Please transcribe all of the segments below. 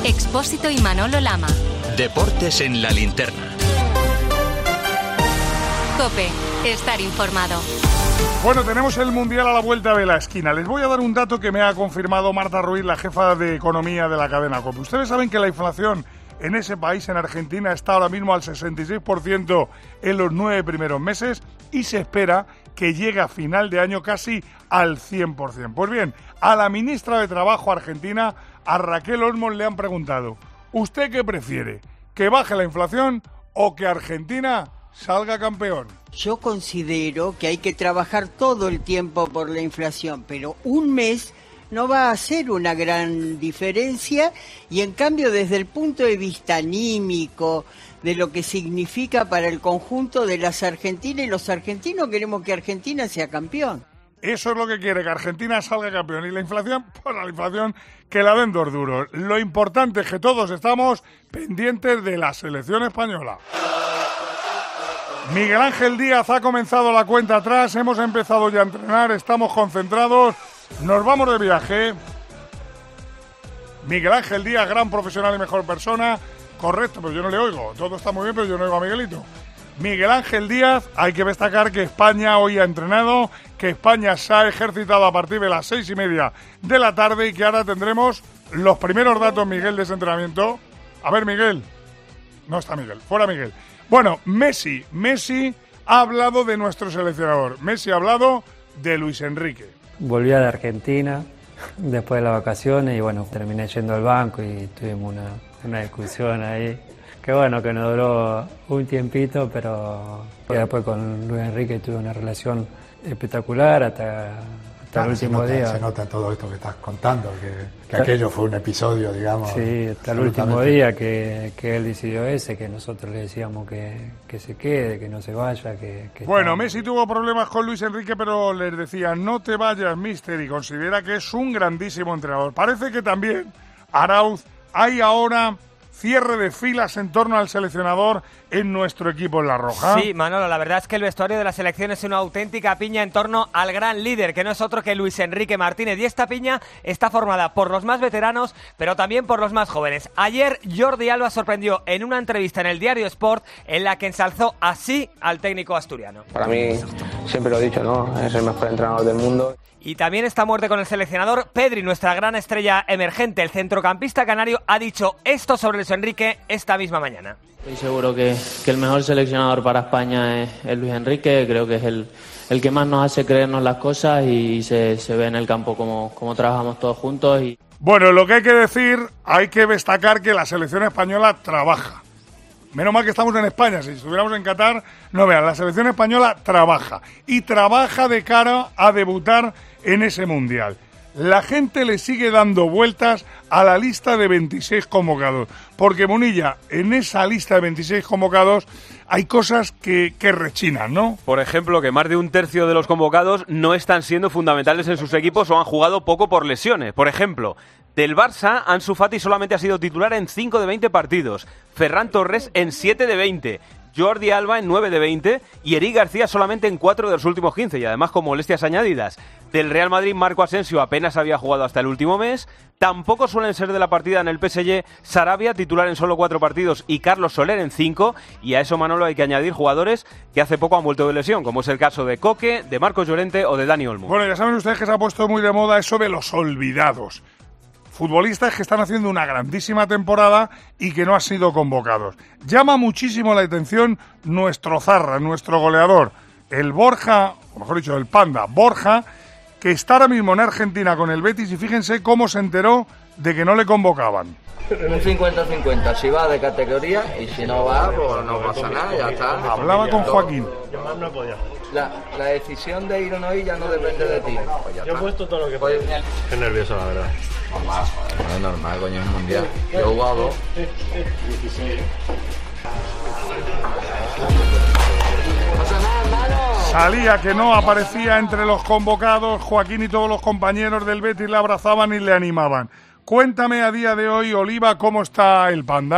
Expósito y Manolo Lama. Deportes en la linterna. COPE. Estar informado. Bueno, tenemos el Mundial a la vuelta de la esquina. Les voy a dar un dato que me ha confirmado Marta Ruiz, la jefa de economía de la cadena COPE. Ustedes saben que la inflación en ese país, en Argentina, está ahora mismo al 66% en los 9 primeros meses y se espera que llegue a final de año casi al 100%. Pues bien, a la ministra de Trabajo argentina, a Raquel Olmos, le han preguntado: ¿usted qué prefiere? ¿Que baje la inflación o que Argentina salga campeón? Yo considero que hay que trabajar todo el tiempo por la inflación, pero un mes no va a hacer una gran diferencia y en cambio desde el punto de vista anímico, de lo que significa para el conjunto de las argentinas y los argentinos, queremos que Argentina sea campeón. Eso es lo que quiere, que Argentina salga campeón. Y la inflación, pues la inflación que la den 2 duros. Lo importante es que todos estamos pendientes de la selección española. Miguel Ángel Díaz ha comenzado la cuenta atrás, hemos empezado ya a entrenar, estamos concentrados, nos vamos de viaje. Miguel Ángel Díaz, gran profesional y mejor persona, correcto, pero yo no le oigo, todo está muy bien, pero yo no oigo a Miguelito. Miguel Ángel Díaz, hay que destacar que España hoy ha entrenado, que España se ha ejercitado a partir de las 6:30 de la tarde y que ahora tendremos los primeros datos, Miguel, de ese entrenamiento. A ver, Miguel. No está Miguel, fuera Miguel. Bueno, Messi ha hablado de nuestro seleccionador. Messi ha hablado de Luis Enrique. Volví a la Argentina después de las vacaciones y bueno, terminé yendo al banco y tuvimos una discusión ahí. Que bueno, que nos duró un tiempito, pero después con Luis Enrique tuve una relación espectacular hasta el último día. Se nota todo esto que estás contando, que aquello fue un episodio, digamos. Sí, hasta el último día que él decidió que nosotros le decíamos que se quede, que no se vaya. Bueno, Messi tuvo problemas con Luis Enrique, pero les decía: no te vayas, mister, y considera que es un grandísimo entrenador. Parece que también, Arauz, hay ahora cierre de filas en torno al seleccionador en nuestro equipo en La Roja. Sí, Manolo, la verdad es que el vestuario de la selección es una auténtica piña en torno al gran líder, que no es otro que Luis Enrique Martínez. Y esta piña está formada por los más veteranos, pero también por los más jóvenes. Ayer Jordi Alba sorprendió en una entrevista en el diario Sport, en la que ensalzó así al técnico asturiano. Para mí, siempre lo he dicho, ¿no? Es el mejor entrenador del mundo. Y también está a muerte con el seleccionador. Pedri, nuestra gran estrella emergente, el centrocampista canario, ha dicho esto sobre Luis Enrique esta misma mañana. Estoy seguro que el mejor seleccionador para España es Luis Enrique. Creo que es el que más nos hace creernos las cosas y se ve en el campo cómo trabajamos todos juntos. Bueno, lo que hay que decir, hay que destacar que la selección española trabaja. Menos mal que estamos en España, si estuviéramos en Qatar, no vean, la selección española trabaja. Y trabaja de cara a debutar en ese Mundial. La gente le sigue dando vueltas a la lista de 26 convocados. Porque, Munilla, en esa lista de 26 convocados hay cosas que rechinan, ¿no? Por ejemplo, que más de un tercio de los convocados no están siendo fundamentales en sus equipos o han jugado poco por lesiones. Por ejemplo, del Barça, Ansu Fati solamente ha sido titular en 5 de 20 partidos, Ferran Torres en 7 de 20, Jordi Alba en 9 de 20 y Eric García solamente en 4 de los últimos 15 y además con molestias añadidas. Del Real Madrid, Marco Asensio apenas había jugado hasta el último mes. Tampoco suelen ser de la partida en el PSG Sarabia, titular en solo 4 partidos, y Carlos Soler en 5. Y a eso, Manolo, hay que añadir jugadores que hace poco han vuelto de lesión, como es el caso de Coque, de Marcos Llorente o de Dani Olmo. Bueno, ya saben ustedes que se ha puesto muy de moda eso de los olvidados. Futbolistas que están haciendo una grandísima temporada y que no han sido convocados. Llama muchísimo la atención nuestro Zarra, nuestro goleador, el Borja, o mejor dicho, el Panda Borja, que está ahora mismo en Argentina con el Betis y fíjense cómo se enteró de que no le convocaban. Un 50-50, si va de categoría y si no va, pues no pasa nada, ya está. Hablaba con Joaquín. La decisión de ir o no ir ya no depende de ti. Pues yo he puesto todo lo que puedo. Qué nervioso, la verdad. No es normal, coño, es mundial. Yo he jugado 16. Salía que no aparecía entre los convocados. Joaquín y todos los compañeros del Betis le abrazaban y le animaban. Cuéntame a día de hoy, Oliva, ¿cómo está el Panda?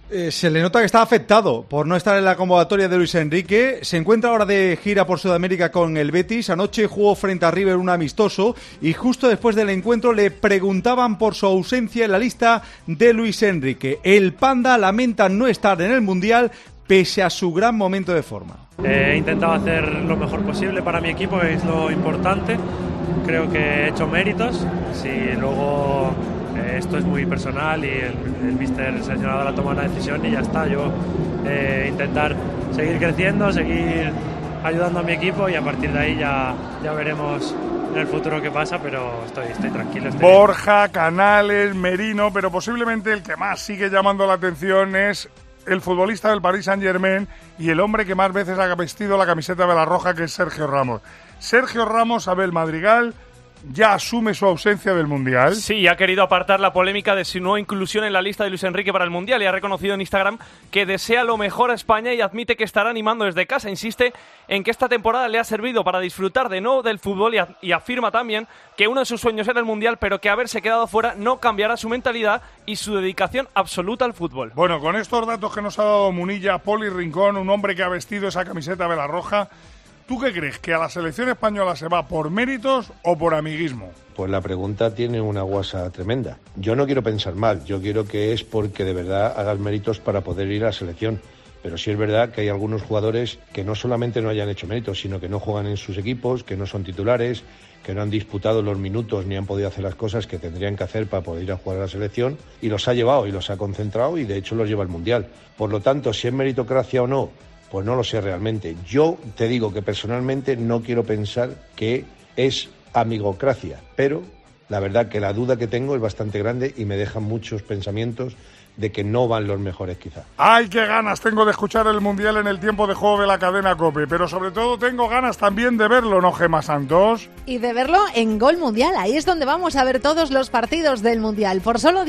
Se le nota que está afectado por no estar en la convocatoria de Luis Enrique. Se encuentra ahora de gira por Sudamérica con el Betis. Anoche jugó frente a River un amistoso y justo después del encuentro le preguntaban por su ausencia en la lista de Luis Enrique. El Panda lamenta no estar en el Mundial pese a su gran momento de forma. He intentado hacer lo mejor posible para mi equipo, que es lo importante. Creo que he hecho méritos. Si luego esto es muy personal y el míster, el seleccionador, ha tomado una decisión y ya está. Yo intentar seguir creciendo, seguir ayudando a mi equipo y a partir de ahí ya veremos en el futuro qué pasa, pero estoy tranquilo. Borja, Canales, Merino, pero posiblemente el que más sigue llamando la atención es el futbolista del Paris Saint-Germain y el hombre que más veces ha vestido la camiseta de la roja, que es Sergio Ramos. Sergio Ramos, Abel Madrigal, ya asume su ausencia del Mundial. Sí, ha querido apartar la polémica de su no inclusión en la lista de Luis Enrique para el Mundial y ha reconocido en Instagram que desea lo mejor a España y admite que estará animando desde casa. Insiste en que esta temporada le ha servido para disfrutar de nuevo del fútbol y afirma también que uno de sus sueños era el Mundial, pero que haberse quedado fuera no cambiará su mentalidad y su dedicación absoluta al fútbol. Bueno, con estos datos que nos ha dado Munilla, Poli Rincón, un hombre que ha vestido esa camiseta de la roja, ¿tú qué crees? ¿Que a la selección española se va por méritos o por amiguismo? Pues la pregunta tiene una guasa tremenda. Yo no quiero pensar mal, yo quiero que es porque de verdad hagas méritos para poder ir a la selección. Pero sí es verdad que hay algunos jugadores que no solamente no hayan hecho méritos, sino que no juegan en sus equipos, que no son titulares, que no han disputado los minutos ni han podido hacer las cosas que tendrían que hacer para poder ir a jugar a la selección, y los ha llevado y los ha concentrado y de hecho los lleva al Mundial. Por lo tanto, si es meritocracia o no, pues no lo sé realmente. Yo te digo que personalmente no quiero pensar que es amigocracia, pero la verdad que la duda que tengo es bastante grande y me dejan muchos pensamientos de que no van los mejores quizá. ¡Ay, qué ganas tengo de escuchar el Mundial en el tiempo de juego de la cadena COPE! Pero sobre todo tengo ganas también de verlo, ¿no, Gemma Santos? Y de verlo en Gol Mundial. Ahí es donde vamos a ver todos los partidos del Mundial por solo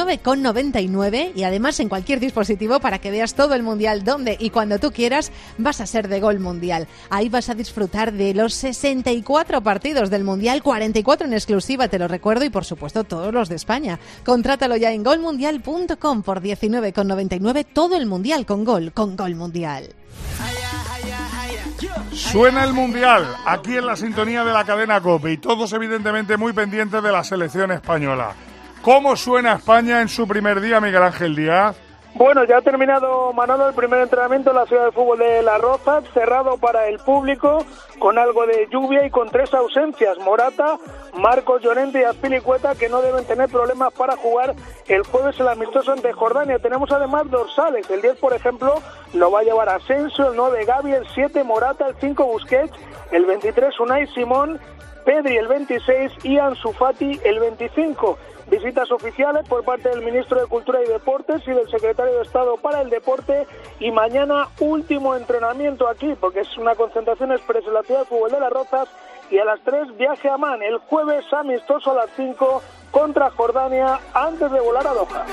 19,99 y además en cualquier dispositivo para que veas todo el Mundial donde y cuando tú quieras. Vas a ser de Gol Mundial. Ahí vas a disfrutar de los 64 partidos del Mundial, 44 en exclusiva, te lo recuerdo, y por supuesto todos los de España. Contrátalo ya en golmundial.com por 19,99 todo el Mundial con Gol Mundial. Suena el Mundial aquí en la sintonía de la cadena COPE y todos evidentemente muy pendientes de la selección española. ¿Cómo suena España en su primer día, Miguel Ángel Díaz? Bueno, ya ha terminado, Manolo, el primer entrenamiento en la ciudad de fútbol de Las Rozas, cerrado para el público, con algo de lluvia y con 3 ausencias: Morata, Marcos Llorente y Azpilicueta, que no deben tener problemas para jugar el jueves el amistoso ante Jordania. Tenemos además dorsales: el 10, por ejemplo, lo va a llevar Asensio, el 9 Gavi, el 7 Morata, el 5 Busquets, el 23 Unai Simón, Pedri el 26 y Ansu Fati el 25. Visitas oficiales por parte del ministro de Cultura y Deportes y del secretario de Estado para el Deporte, y mañana último entrenamiento aquí, porque es una concentración expresa en la ciudad de fútbol de Las Rozas, y a las 3 viaje a Amán. El jueves amistoso a las 5 contra Jordania antes de volar a Doha.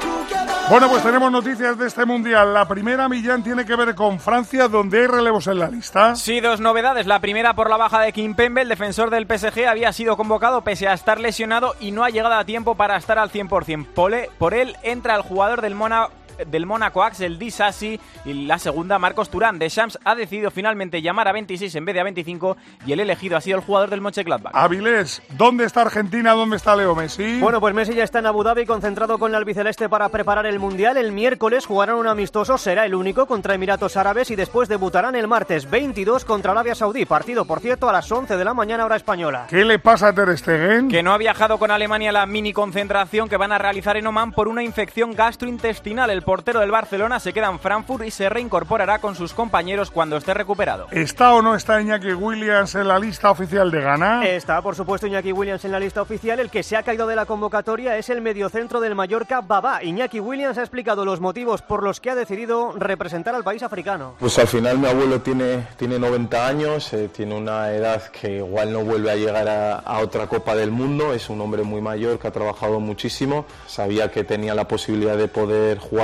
Bueno, pues tenemos noticias de este Mundial. La primera, Millán, tiene que ver con Francia, donde hay relevos en la lista. Sí, 2 novedades. La primera por la baja de Kimpembe, el defensor del PSG, había sido convocado pese a estar lesionado y no ha llegado a tiempo para estar al 100%. Por él entra el jugador del Mónaco, Axel Disasi, y la segunda, Marcos Thuram. Deschamps ha decidido finalmente llamar a 26 en vez de a 25 y el elegido ha sido el jugador del Mönchengladbach. Avilés, ¿dónde está Argentina? ¿Dónde está Leo Messi? Bueno, pues Messi ya está en Abu Dhabi concentrado con la albiceleste para preparar el Mundial. El miércoles jugarán un amistoso, será el único, contra Emiratos Árabes, y después debutarán el martes 22 contra Arabia Saudí. Partido, por cierto, a las 11 de la mañana hora española. ¿Qué le pasa a Ter Stegen? Que no ha viajado con Alemania a la mini concentración que van a realizar en Omán por una infección gastrointestinal. El portero del Barcelona se queda en Frankfurt y se reincorporará con sus compañeros cuando esté recuperado. ¿Está o no está Iñaki Williams en la lista oficial de Ghana? Está, por supuesto, Iñaki Williams en la lista oficial. El que se ha caído de la convocatoria es el mediocentro del Mallorca, Baba. Iñaki Williams ha explicado los motivos por los que ha decidido representar al país africano. Pues al final mi abuelo tiene 90 años, tiene una edad que igual no vuelve a llegar a otra Copa del Mundo. Es un hombre muy mayor que ha trabajado muchísimo. Sabía que tenía la posibilidad de poder jugar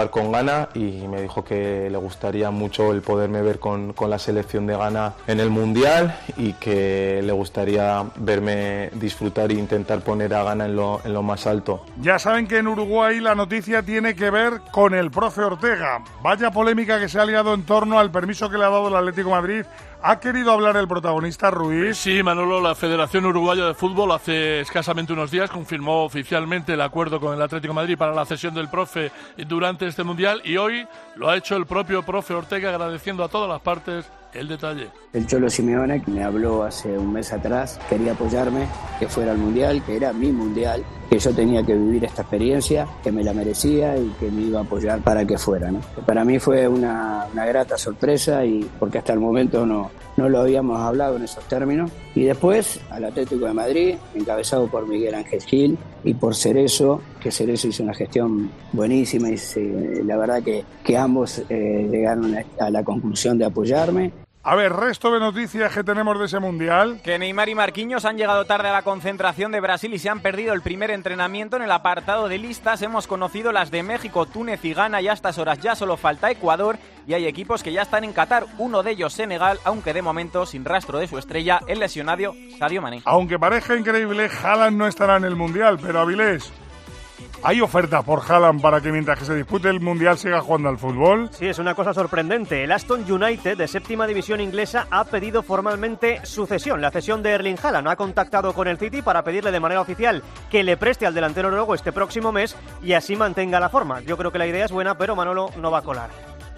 jugar con Ghana y me dijo que le gustaría mucho el poderme ver con la selección de Ghana en el Mundial y que le gustaría verme disfrutar e intentar poner a Ghana en lo más alto. Ya saben que en Uruguay la noticia tiene que ver con el profe Ortega. Vaya polémica que se ha liado en torno al permiso que le ha dado el Atlético de Madrid. ¿Ha querido hablar el protagonista, Ruiz? Sí, Manolo, la Federación Uruguaya de Fútbol hace escasamente unos días confirmó oficialmente el acuerdo con el Atlético de Madrid para la cesión del profe durante este Mundial y hoy lo ha hecho el propio profe Ortega agradeciendo a todas las partes el detalle. El Cholo Simeone, que me habló hace un mes atrás, quería apoyarme, que fuera al Mundial, que era mi Mundial, que yo tenía que vivir esta experiencia, que me la merecía y que me iba a apoyar para que fuera, ¿no? Para mí fue una grata sorpresa y porque hasta el momento no lo habíamos hablado en esos términos. Y después al Atlético de Madrid, encabezado por Miguel Ángel Gil y por Cerezo, que Cerezo hizo una gestión buenísima y la verdad que ambos llegaron a la conclusión de apoyarme. A ver, resto de noticias que tenemos de ese Mundial. Que Neymar y Marquinhos han llegado tarde a la concentración de Brasil y se han perdido el primer entrenamiento. En el apartado de listas hemos conocido las de México, Túnez y Ghana y a estas horas ya solo falta Ecuador y hay equipos que ya están en Qatar, uno de ellos Senegal, aunque de momento sin rastro de su estrella, el lesionado Sadio Mané. Aunque parezca increíble, Haaland no estará en el Mundial, pero Avilés, ¿hay ofertas por Haaland para que mientras que se dispute el Mundial siga jugando al fútbol? Sí, es una cosa sorprendente. El Aston United, de séptima división inglesa, ha pedido formalmente su cesión. La cesión de Erling Haaland ha contactado con el City para pedirle de manera oficial que le preste al delantero noruego este próximo mes y así mantenga la forma. Yo creo que la idea es buena, pero Manolo no va a colar.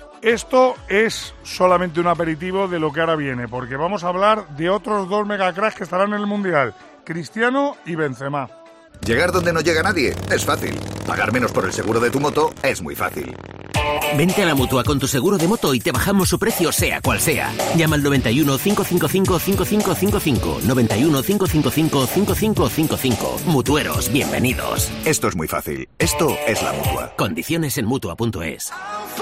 Esto es solamente un aperitivo de lo que ahora viene, porque vamos a hablar de otros dos megacracks que estarán en el Mundial, Cristiano y Benzema. Llegar donde no llega nadie es fácil. Pagar menos por el seguro de tu moto es muy fácil. Vente a la Mutua con tu seguro de moto y te bajamos su precio sea cual sea. Llama al 91 555 5555. 91 555 5555. Mutueros, bienvenidos. Esto es muy fácil. Esto es la Mutua. Condiciones en Mutua.es.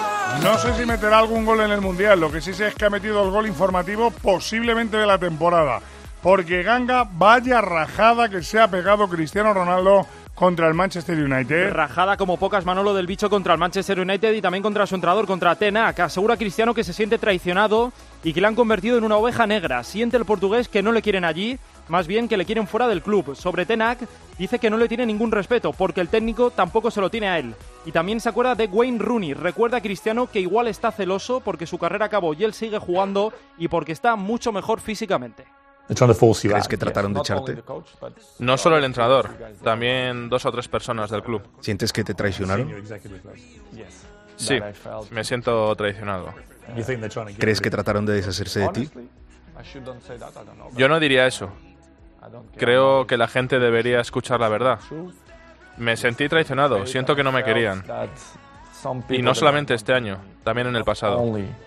No sé si meterá algún gol en el Mundial. Lo que sí sé es que ha metido el gol informativo posiblemente de la temporada. Porque Ganga, vaya rajada que se ha pegado Cristiano Ronaldo contra el Manchester United. Rajada como pocas, Manolo, del bicho contra el Manchester United y también contra su entrenador, contra Ten Hag. Asegura Cristiano que se siente traicionado y que le han convertido en una oveja negra. Siente el portugués que no le quieren allí, más bien que le quieren fuera del club. Sobre Ten Hag, dice que no le tiene ningún respeto porque el técnico tampoco se lo tiene a él. Y también se acuerda de Wayne Rooney. Recuerda a Cristiano que igual está celoso porque su carrera acabó y él sigue jugando y porque está mucho mejor físicamente. ¿Crees que trataron de echarte? No solo el entrenador, también 2 o 3 personas del club. ¿Sientes que te traicionaron? Sí, me siento traicionado. ¿Crees que trataron de deshacerse de ti? Yo no diría eso. Creo que la gente debería escuchar la verdad. Me sentí traicionado, siento que no me querían. Y no solamente este año, también en el pasado.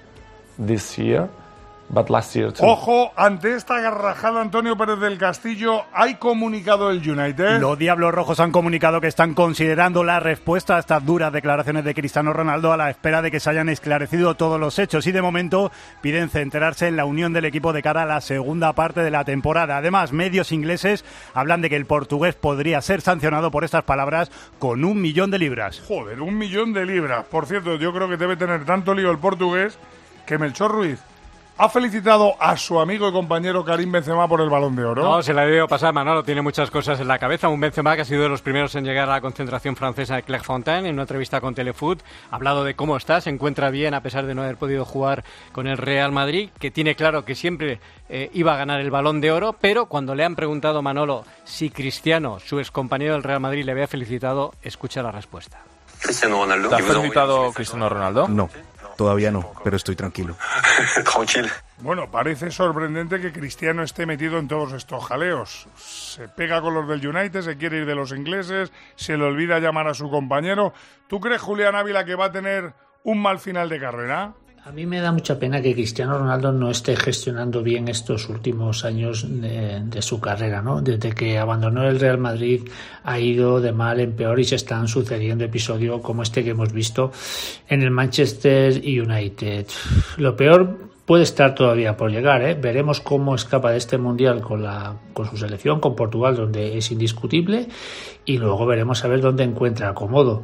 Ojo, ante esta garrajada, Antonio Pérez del Castillo, ¿hay comunicado el United? Los Diablos Rojos han comunicado que están considerando la respuesta a estas duras declaraciones de Cristiano Ronaldo a la espera de que se hayan esclarecido todos los hechos y de momento piden centrarse en la unión del equipo de cara a la segunda parte de la temporada. Además, medios ingleses hablan de que el portugués podría ser sancionado por estas palabras con 1 millón de libras. Joder, 1 millón de libras. Por cierto, yo creo que debe tener tanto lío el portugués que Melchor Ruiz ha felicitado a su amigo y compañero Karim Benzema por el Balón de Oro. No, se la ha debido pasar, Manolo, tiene muchas cosas en la cabeza. Un Benzema que ha sido de los primeros en llegar a la concentración francesa de Clairefontaine. En una entrevista con Telefoot ha hablado de cómo está, se encuentra bien a pesar de no haber podido jugar con el Real Madrid, que tiene claro que siempre iba a ganar el Balón de Oro, pero cuando le han preguntado, Manolo, si Cristiano, su excompañero del Real Madrid, le había felicitado, escucha la respuesta. Cristiano Ronaldo. ¿Te ha felicitado Cristiano Ronaldo? No. Todavía no, pero estoy tranquilo. Bueno, parece sorprendente que Cristiano esté metido en todos estos jaleos. Se pega con los del United, se quiere ir de los ingleses, se le olvida llamar a su compañero. ¿Tú crees, Julián Ávila, que va a tener un mal final de carrera? A mí me da mucha pena que Cristiano Ronaldo no esté gestionando bien estos últimos años de su carrera, ¿no? Desde que abandonó el Real Madrid ha ido de mal en peor y se están sucediendo episodios como este que hemos visto en el Manchester United. Lo peor puede estar todavía por llegar, ¿eh? Veremos cómo escapa de este Mundial con su selección, con Portugal, donde es indiscutible, y luego veremos a ver dónde encuentra acomodo.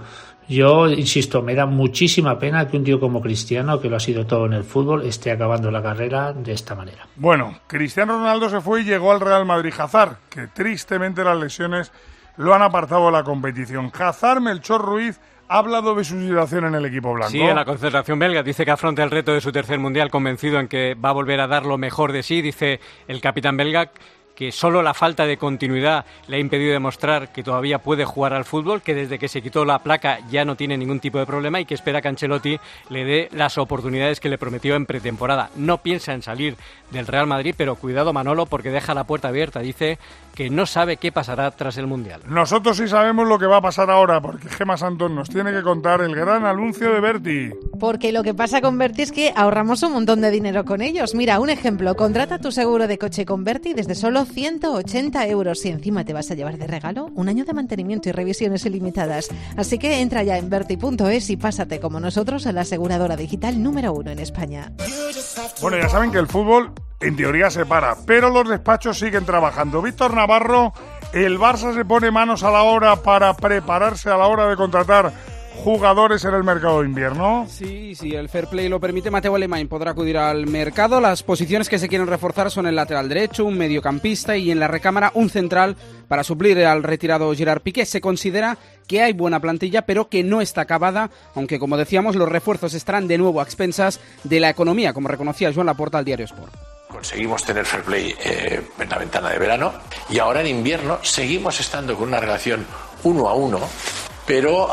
Yo insisto, me da muchísima pena que un tío como Cristiano, que lo ha sido todo en el fútbol, esté acabando la carrera de esta manera. Bueno, Cristiano Ronaldo se fue y llegó al Real Madrid. Hazard, que tristemente las lesiones lo han apartado de la competición. Hazard, Melchor Ruiz, ha hablado de su situación en el equipo blanco. Sí, en la concentración belga. Dice que afronta el reto de su tercer mundial convencido en que va a volver a dar lo mejor de sí. Dice el capitán belga que solo la falta de continuidad le ha impedido demostrar que todavía puede jugar al fútbol, que desde que se quitó la placa ya no tiene ningún tipo de problema y que espera que Ancelotti le dé las oportunidades que le prometió en pretemporada. No piensa en salir del Real Madrid, pero cuidado, Manolo, porque deja la puerta abierta. Dice que no sabe qué pasará tras el Mundial. Nosotros sí sabemos lo que va a pasar ahora, porque Gemma Santón nos tiene que contar el gran anuncio de Berti. Porque lo que pasa con Berti es que ahorramos un montón de dinero con ellos. Mira, un ejemplo, contrata tu seguro de coche con Berti desde solo 180 euros y encima te vas a llevar de regalo un año de mantenimiento y revisiones ilimitadas. Así que entra ya en berti.es y pásate como nosotros a la aseguradora digital número 1 en España. Bueno, ya saben que el fútbol en teoría se para, pero los despachos siguen trabajando. Víctor Navarro, el Barça se pone manos a la obra para prepararse a la hora de contratar jugadores en el mercado de invierno. Sí, el fair play lo permite, Mateu Alemany podrá acudir al mercado. Las posiciones que se quieren reforzar son el lateral derecho, un mediocampista y en la recámara un central para suplir al retirado Gerard Piqué. Se considera que hay buena plantilla, pero que no está acabada, aunque como decíamos, los refuerzos estarán de nuevo a expensas de la economía, como reconocía Joan Laporta al Diario Sport. Conseguimos tener fair play en la ventana de verano y ahora en invierno seguimos estando con una relación 1 a 1, pero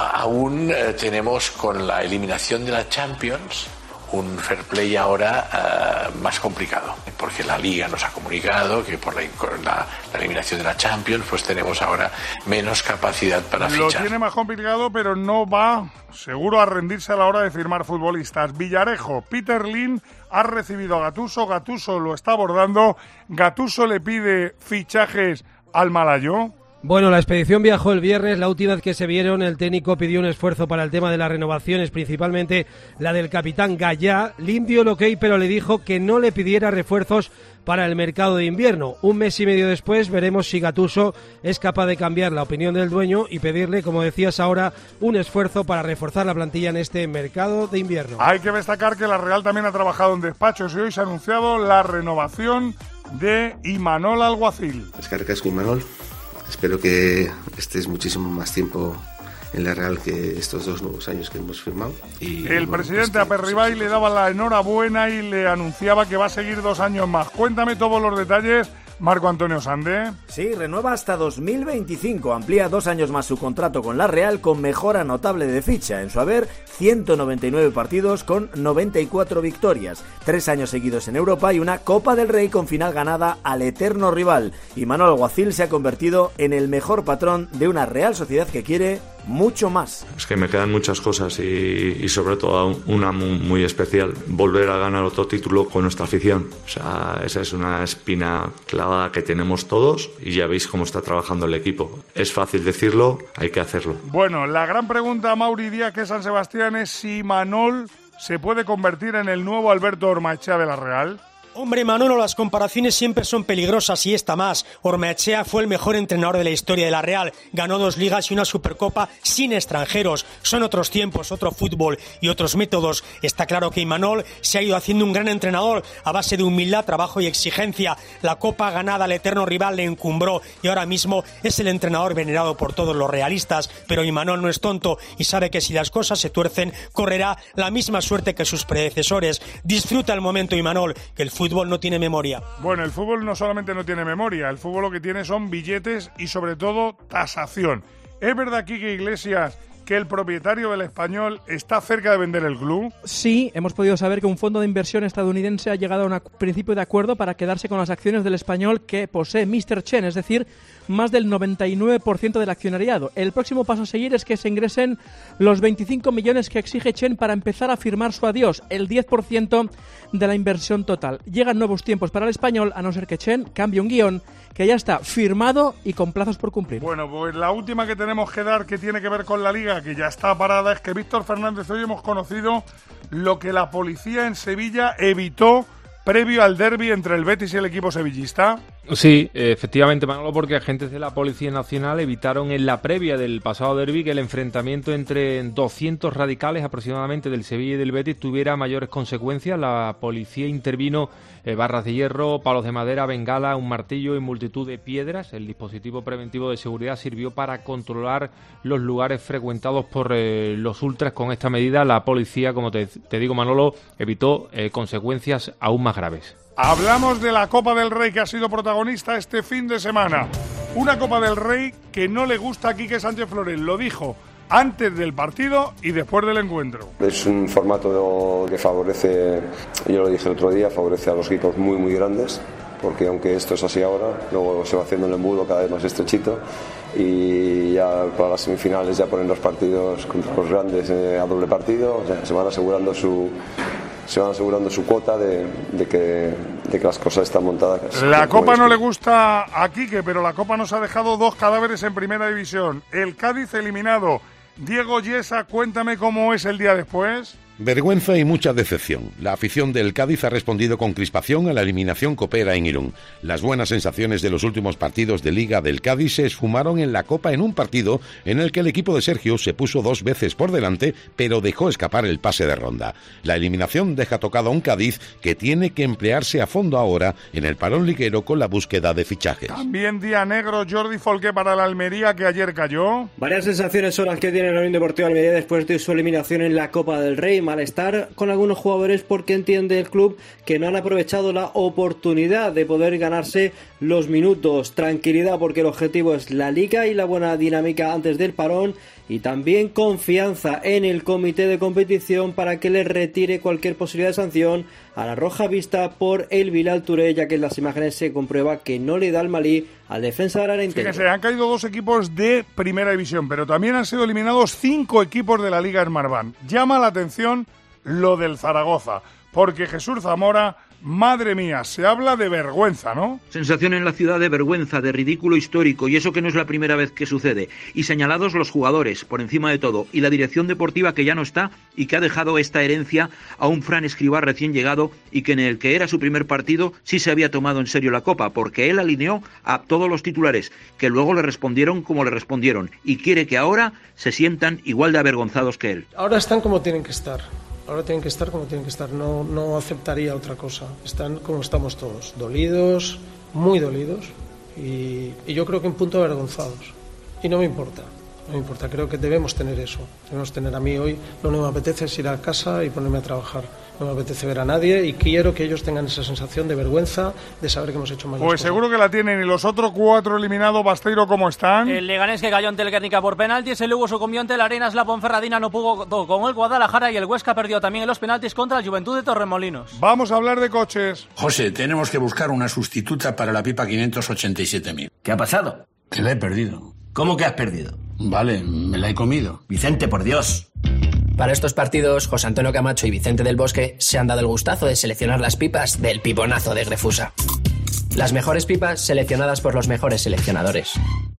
aún tenemos con la eliminación de la Champions un fair play ahora más complicado, porque la Liga nos ha comunicado que por la eliminación de la Champions pues tenemos ahora menos capacidad para fichar. Lo tiene más complicado, pero no va seguro a rendirse a la hora de firmar futbolistas. Villarejo, Peter Lim ha recibido a Gattuso, Gattuso lo está abordando, Gattuso le pide fichajes al malayo. Bueno, la expedición viajó el viernes, la última vez que se vieron el técnico pidió un esfuerzo para el tema de las renovaciones, principalmente la del capitán Gallá. Lim dio el ok, pero le dijo que no le pidiera refuerzos para el mercado de invierno. Un mes y medio después veremos si Gattuso es capaz de cambiar la opinión del dueño y pedirle, como decías ahora, un esfuerzo para reforzar la plantilla en este mercado de invierno. Hay que destacar que la Real también ha trabajado en despachos y hoy se ha anunciado la renovación de Imanol Alguacil. Eskerrik Imanol. Espero que estés muchísimo más tiempo en la Real que estos 2 nuevos años que hemos firmado. Y, el presidente Aperribay le daba la enhorabuena y le anunciaba que va a seguir 2 años más. Cuéntame todos los detalles, Marco Antonio Sande. Sí, renueva hasta 2025, amplía 2 años más su contrato con la Real con mejora notable de ficha. En su haber, 199 partidos con 94 victorias, 3 años seguidos en Europa y una Copa del Rey con final ganada al eterno rival. Imanol Alguacil se ha convertido en el mejor patrón de una Real Sociedad que quiere mucho más. Es que me quedan muchas cosas y sobre todo una muy especial, volver a ganar otro título con nuestra afición. O sea, esa es una espina clavada que tenemos todos y ya veis cómo está trabajando el equipo. Es fácil decirlo, hay que hacerlo. Bueno, la gran pregunta, Mauri Díaz, que es San Sebastián, es si Imanol se puede convertir en el nuevo Alberto Ormaechea de la Real. Hombre, Manolo, las comparaciones siempre son peligrosas y esta más. Ormaechea fue el mejor entrenador de la historia de la Real. Ganó 2 ligas y una Supercopa sin extranjeros. Son otros tiempos, otro fútbol y otros métodos. Está claro que Imanol se ha ido haciendo un gran entrenador a base de humildad, trabajo y exigencia. La Copa ganada al eterno rival le encumbró y ahora mismo es el entrenador venerado por todos los realistas. Pero Imanol no es tonto y sabe que si las cosas se tuercen, correrá la misma suerte que sus predecesores. Disfruta el momento, Imanol, que el fútbol no tiene memoria. Bueno, el fútbol no solamente no tiene memoria, el fútbol lo que tiene son billetes y sobre todo tasación. ¿Es verdad, Quique Iglesias, que el propietario del Español está cerca de vender el club? Sí, hemos podido saber que un fondo de inversión estadounidense ha llegado a un principio de acuerdo para quedarse con las acciones del Español que posee Mr. Chen, es decir, más del 99% del accionariado. El próximo paso a seguir es que se ingresen los 25 millones que exige Chen para empezar a firmar su adiós, el 10% de la inversión total. Llegan nuevos tiempos para el Español, a no ser que Chen cambie un guión que ya está firmado y con plazos por cumplir. Bueno, pues la última que tenemos que dar, que tiene que ver con la Liga, que ya está parada, es que Víctor Fernández, hoy hemos conocido lo que la policía en Sevilla evitó previo al derbi entre el Betis y el equipo sevillista. Sí, efectivamente, Manolo, porque agentes de la Policía Nacional evitaron en la previa del pasado derbi que el enfrentamiento entre 200 radicales aproximadamente del Sevilla y del Betis tuviera mayores consecuencias. La policía intervino barras de hierro, palos de madera, bengala, un martillo y multitud de piedras. El dispositivo preventivo de seguridad sirvió para controlar los lugares frecuentados por los ultras. Con esta medida, la policía, como te digo, Manolo, evitó consecuencias aún más graves. Hablamos de la Copa del Rey que ha sido protagonista este fin de semana. Una Copa del Rey que no le gusta a Quique Sánchez Flores. Lo dijo antes del partido y después del encuentro. Es un formato que favorece, yo lo dije el otro día, favorece a los equipos muy muy grandes, porque aunque esto es así ahora, luego se va haciendo el embudo cada vez más estrechito y ya para las semifinales ya ponen los partidos contra los grandes a doble partido, o sea, se van asegurando su cuota de que las cosas están montadas. La Copa no le gusta a Quique, pero la Copa nos ha dejado 2 cadáveres en Primera División. El Cádiz eliminado. Diego Yesa, cuéntame cómo es el día después. Vergüenza y mucha decepción. La afición del Cádiz ha respondido con crispación a la eliminación copera en Irún. Las buenas sensaciones de los últimos partidos de Liga del Cádiz se esfumaron en la Copa en un partido en el que el equipo de Sergio se puso 2 veces por delante, pero dejó escapar el pase de ronda. La eliminación deja tocado a un Cádiz que tiene que emplearse a fondo ahora en el parón liguero con la búsqueda de fichajes. También día negro, Jordi Folqué, para la Almería, que ayer cayó. Varias sensaciones son las que tiene la Unión Deportiva Almería después de su eliminación en la Copa del Rey. Malestar con algunos jugadores porque entiende el club que no han aprovechado la oportunidad de poder ganarse los minutos. Tranquilidad porque el objetivo es la Liga y la buena dinámica antes del parón, y también confianza en el comité de competición para que le retire cualquier posibilidad de sanción a la roja vista por el Bilal Touré, ya que en las imágenes se comprueba que no le da el malí al defensa de la Interior. Fíjense, han caído 2 equipos de Primera División, pero también han sido eliminados 5 equipos de la Liga Smartbank. Llama la atención lo del Zaragoza, porque Jesús Zamora, madre mía, se habla de vergüenza, ¿no? Sensación en la ciudad de vergüenza, de ridículo histórico, y eso que no es la primera vez que sucede. Y señalados los jugadores, por encima de todo, y la dirección deportiva que ya no está y que ha dejado esta herencia a un Fran Escribá recién llegado y que en el que era su primer partido sí se había tomado en serio la Copa, porque él alineó a todos los titulares, que luego le respondieron como le respondieron, y quiere que ahora se sientan igual de avergonzados que él. Ahora están como tienen que estar. Ahora tienen que estar como tienen que estar, no aceptaría otra cosa. Están como estamos todos, dolidos, muy dolidos, y yo creo que en punto avergonzados. Y no me importa, creo que debemos tener eso. Debemos tener, a mí hoy lo único que me apetece es ir a casa y ponerme a trabajar. No me apetece ver a nadie y quiero que ellos tengan esa sensación de vergüenza, de saber que hemos hecho mal. Pues seguro que la tienen. ¿Y los otros 4 eliminados, Basteiro, cómo están? El Leganés, que cayó ante el Guernica por penaltis, el Lugo sucumbió ante el Arenas, la Ponferradina no pudo con el Guadalajara y el Huesca perdió también en los penaltis contra el Juventud de Torremolinos. Vamos a hablar de coches. José, tenemos que buscar una sustituta para la Pipa 587.000. ¿Qué ha pasado? Que la he perdido. ¿Cómo que has perdido? Vale, me la he comido. Vicente, por Dios. Para estos partidos, José Antonio Camacho y Vicente del Bosque se han dado el gustazo de seleccionar las pipas del piponazo de Grefusa. Las mejores pipas seleccionadas por los mejores seleccionadores.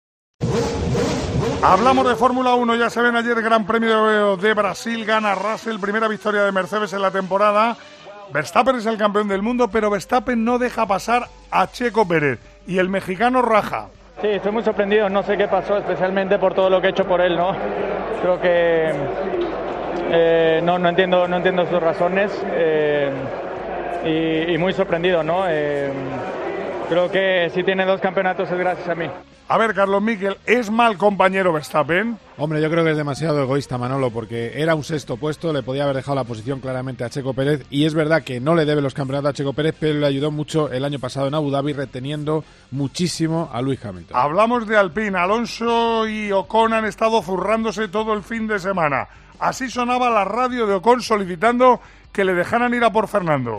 Hablamos de Fórmula 1, ya saben, ayer Gran Premio de Brasil, gana Russell, primera victoria de Mercedes en la temporada. Verstappen es el campeón del mundo, pero Verstappen no deja pasar a Checo Pérez y el mexicano raja. Sí, estoy muy sorprendido, no sé qué pasó, especialmente por todo lo que he hecho por él, ¿no? Creo que no entiendo sus razones y muy sorprendido, ¿no? Creo que si tiene 2 campeonatos es gracias a mí. A ver, Carlos Miquel, ¿es mal compañero Verstappen? Hombre, yo creo que es demasiado egoísta, Manolo, porque era un 6º puesto, le podía haber dejado la posición claramente a Checo Pérez, y es verdad que no le debe los campeonatos a Checo Pérez, pero le ayudó mucho el año pasado en Abu Dhabi, reteniendo muchísimo a Lewis Hamilton. Hablamos de Alpine. Alonso y Ocon han estado zurrándose todo el fin de semana. Así sonaba la radio de Ocon solicitando que le dejaran ir a por Fernando.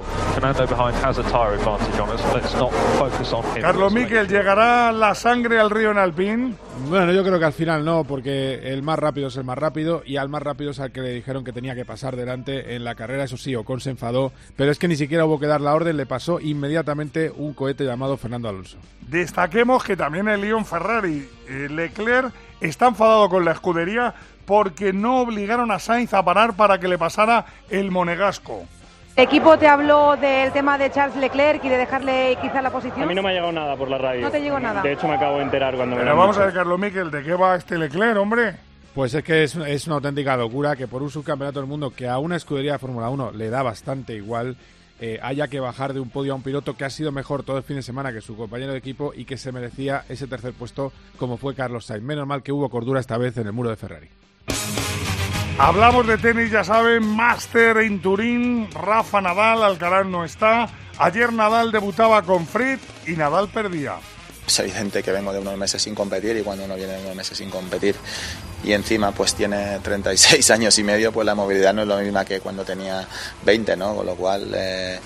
Carlos Miquel, ¿llegará la sangre al río en Alpine? Bueno, yo creo que al final no, porque el más rápido es el más rápido, y al más rápido es al que le dijeron que tenía que pasar delante en la carrera. Eso sí, Ocon se enfadó, pero es que ni siquiera hubo que dar la orden, le pasó inmediatamente un cohete llamado Fernando Alonso. Destaquemos que también el Lyon Ferrari, Leclerc, está enfadado con la escudería porque no obligaron a Sainz a parar para que le pasara el monegasco. ¿El equipo te habló del tema de Charles Leclerc y de dejarle quizá la posición? A mí no me ha llegado nada por la radio. ¿No te llegó nada? De hecho, me acabo de enterar cuando Pero vamos a ver, Carlos Miquel, ¿de qué va este Leclerc, hombre? Pues es que es una auténtica locura que por un subcampeonato del mundo que a una escudería de Fórmula 1 le da bastante igual, haya que bajar de un podio a un piloto que ha sido mejor todo el fin de semana que su compañero de equipo y que se merecía ese tercer puesto como fue Carlos Sainz. Menos mal que hubo cordura esta vez en el muro de Ferrari. Hablamos de tenis, ya saben, Máster en Turín, Rafa Nadal, Alcaraz no está. Ayer Nadal debutaba con Fritz y Nadal perdía. Es evidente que vengo de unos meses sin competir y cuando uno viene de unos meses sin competir y encima pues tiene 36 años y medio, pues la movilidad no es lo misma que cuando tenía 20, ¿no? Con lo cual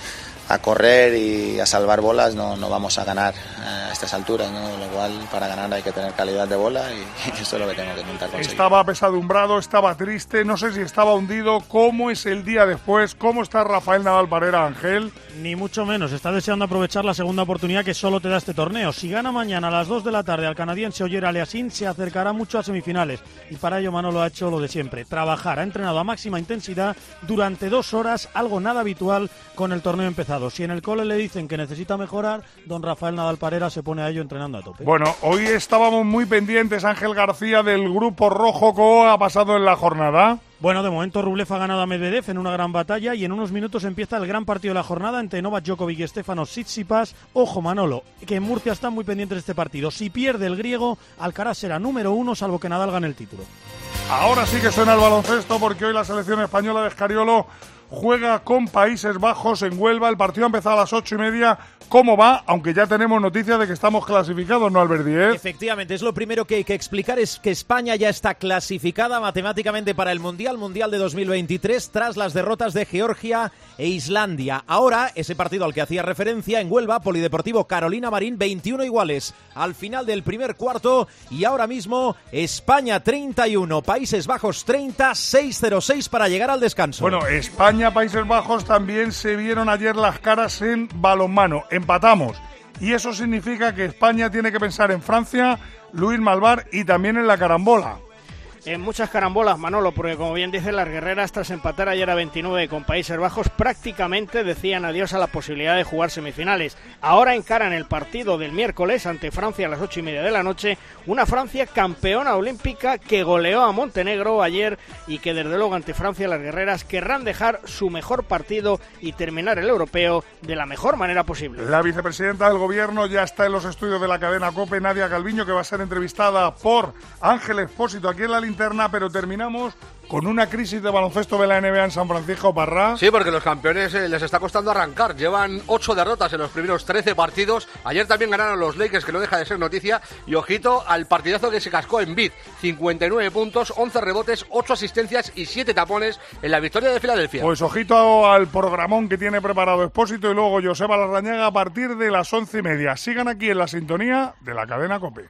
a correr y a salvar bolas no vamos a ganar a estas alturas, ¿no? Con lo cual para ganar hay que tener calidad de bola y eso es lo que tengo que intentar conseguir. Estaba apesadumbrado, estaba triste, no sé si estaba hundido. ¿Cómo es el día después? ¿Cómo está Rafael Nadal Parera, Ángel? Ni mucho menos, está deseando aprovechar la segunda oportunidad que solo te da este torneo. Si gana mañana a las 2 de la tarde al canadiense Ogier Aliassime, se acercará mucho a semifinales. Y para ello Manolo ha hecho lo de siempre, trabajar. Ha entrenado a máxima intensidad durante 2 horas, algo nada habitual con el torneo empezado. Si en el cole le dicen que necesita mejorar, don Rafael Nadal Parera se pone a ello entrenando a tope. Bueno, hoy estábamos muy pendientes, Ángel García, del grupo rojo. ¿Cómo ha pasado en la jornada? Bueno, de momento Rublev ha ganado a Medvedev en una gran batalla y en unos minutos empieza el gran partido de la jornada entre Novak Djokovic y Stefanos Tsitsipas. Ojo, Manolo, que en Murcia están muy pendientes de este partido. Si pierde el griego, Alcaraz será número 1, salvo que Nadal gane el título. Ahora sí que suena el baloncesto porque hoy la selección española de Escariolo juega con Países Bajos en Huelva. El partido ha empezado a las 8:30. ¿Cómo va? Aunque ya tenemos noticias de que estamos clasificados, ¿no, Albert Díez? Efectivamente, es lo primero que hay que explicar, es que España ya está clasificada matemáticamente para el Mundial de 2023 tras las derrotas de Georgia e Islandia. Ahora, ese partido al que hacía referencia en Huelva, Polideportivo Carolina Marín, 21 iguales al final del primer cuarto y ahora mismo España 31, Países Bajos 30, 6-0-6 para llegar al descanso. Bueno, España, Países Bajos también se vieron ayer las caras en balonmano. Empatamos. Y eso significa que España tiene que pensar en Francia, Luis Malvar y también en la carambola. En muchas carambolas, Manolo, porque como bien dicen las guerreras, tras empatar ayer a 29 con Países Bajos, prácticamente decían adiós a la posibilidad de jugar semifinales. Ahora encaran el partido del miércoles ante Francia a las 8:30 de la noche, una Francia campeona olímpica que goleó a Montenegro ayer y que desde luego ante Francia las guerreras querrán dejar su mejor partido y terminar el europeo de la mejor manera posible. La vicepresidenta del gobierno ya está en los estudios de la cadena COPE, Nadia Calviño, que va a ser entrevistada por Ángel Expósito aquí en la linterna, pero terminamos con una crisis de baloncesto de la NBA en San Francisco, Parra. Sí, porque los campeones les está costando arrancar. Llevan 8 derrotas en los primeros 13 partidos. Ayer también ganaron los Lakers, que no deja de ser noticia. Y ojito al partidazo que se cascó en Embiid. 59 puntos, 11 rebotes, 8 asistencias y 7 tapones en la victoria de Filadelfia. Pues ojito al programón que tiene preparado Expósito y luego Joseba Larrañaga a partir de las 11:30. Sigan aquí en la sintonía de la cadena COPE.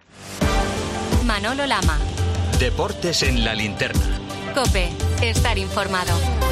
Manolo Lama. Deportes en la linterna. COPE. Estar informado.